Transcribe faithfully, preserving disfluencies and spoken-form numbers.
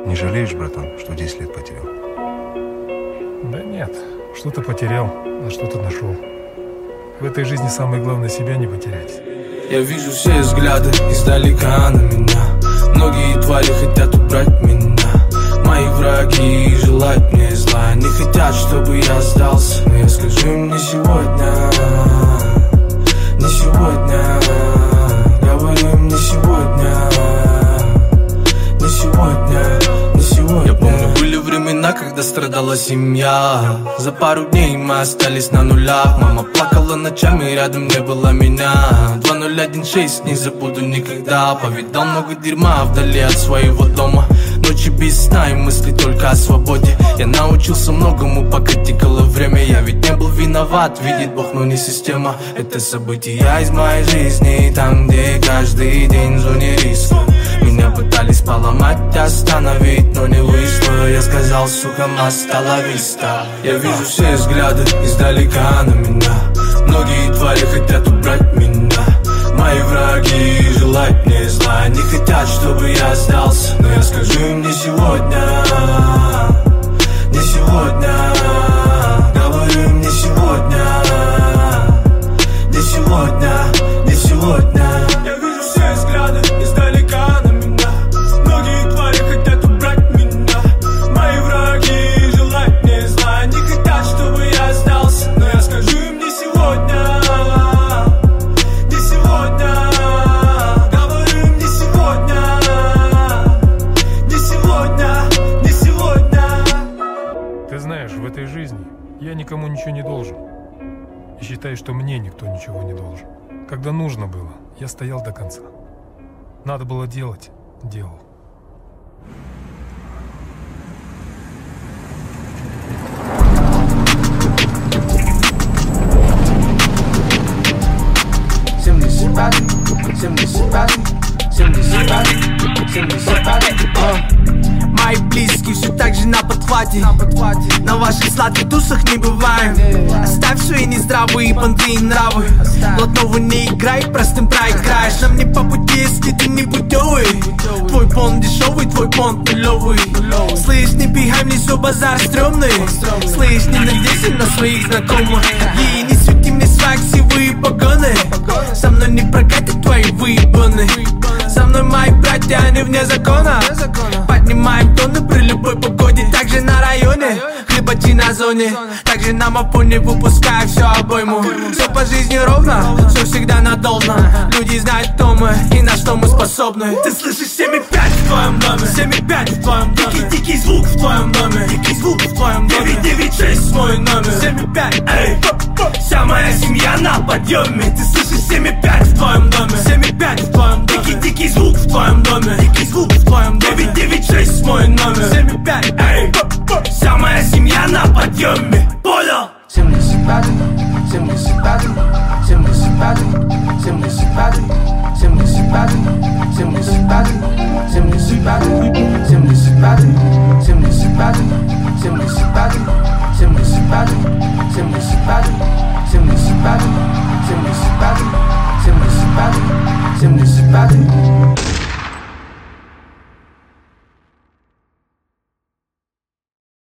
Не жалеешь, братан, что десять лет потерял? Да нет, что-то потерял, а что-то нашел. В этой жизни самое главное себя не потерять. Я вижу все взгляды издалека на меня. Многие твари хотят убрать меня. Мои враги желают мне зла. Не хотят, чтобы я сдался. Но я скажу им не сегодня. Не сегодня. Говорю им не сегодня. Не сегодня. Не сегодня. Я помню, были времена, когда страдала семья. За пару дней мы остались на нулях. Мама плакала ночами, рядом не было меня. Два ноль один шесть, не забуду никогда. Повидал много дерьма вдали от своего дома. Ночи без сна и мысли только о свободе. Я научился многому, пока текало время. Я ведь не был виноват, видит Бог, но не система. Это события из моей жизни, там, где каждый день в зоне риска. Меня пытались поломать, остановить, но не вышло. Я сказал, сука, hasta la vista. Я вижу все взгляды издалека на меня. Многие твари хотят убрать меня. Мои враги желают мне зла. Они хотят, чтобы я сдался. Но я скажу им не сегодня. Не сегодня. Говорю им не сегодня. Не сегодня. Не сегодня. Я вижу все взгляды издалека на меня. Многие твари хотят убрать меня. Мои враги желают мне зла. Они хотят, чтобы я сдался. Но я скажу им не сегодня. Я никому ничего не должен. И считаю, что мне никто ничего не должен. Когда нужно было, я стоял до конца. Надо было делать – делал. семьдесят пять, семьдесят пять, семьдесят пять, семьдесят пять. Мои близкие все так же на подхвате. На ваших сладких тусах не бываем. Оставь свои нездравые понты и нравы. Блатного не играй, простым проиграешь. Нам не по пути, если ты не путевый. Твой понт дешевый, твой понт нулевый. Слышь, не пихай мне все, базар стрёмный. Слышь, не надейся на своих знакомых. И не свети мне свои ксивые погоны. Со мной не прокатят твои выебаны. Со мной мои братья, они вне закона. Поднимаем тоны при любой погоде. Также на районе, хлебачи на зоне. Также на мапоне выпускаю все обойму. Все по жизни ровно, все всегда надолго. Люди знают, кто мы и на что мы способны. Ты слышишь семь и пять в твоем доме, семь и пять в твоем доме. Дикий, дикий звук в твоем доме, дикий звук в твоем доме. девять девять шесть мой номер, семь и пять, эй. Вся моя семья на подъеме. Ты слышишь семь и пять в твоем доме.